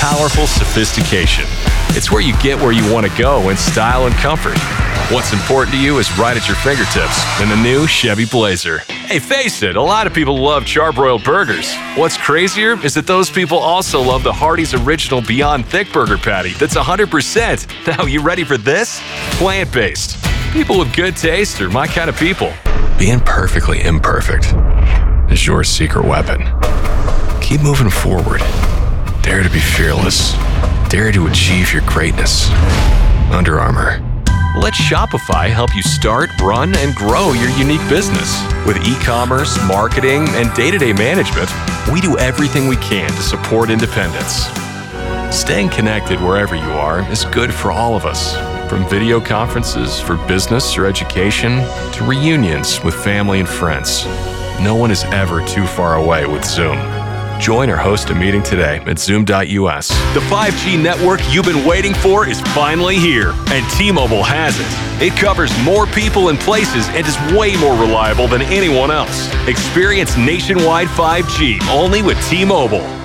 powerful sophistication. It's where you get where you want to go in style and comfort. What's important to you is right at your fingertips in the new Chevy Blazer. Hey, face it, a lot of people love charbroiled burgers. What's crazier is that those people also love the Hardee's Original Beyond Thick Burger Patty that's 100%. Now, you ready for this? Plant-based. People with good taste are my kind of people. Being perfectly imperfect is your secret weapon. Keep moving forward. Dare to be fearless. Dare to achieve your greatness. Under Armour. Let Shopify help you start, run, and grow your unique business. With e-commerce, marketing, and day-to-day management, we do everything we can to support independence. Staying connected wherever you are is good for all of us. From video conferences for business or education to reunions with family and friends. No one is ever too far away with Zoom. Join or host a meeting today at Zoom.us. The 5G network you've been waiting for is finally here, and T-Mobile has it. It covers more people and places and is way more reliable than anyone else. Experience nationwide 5G only with T-Mobile.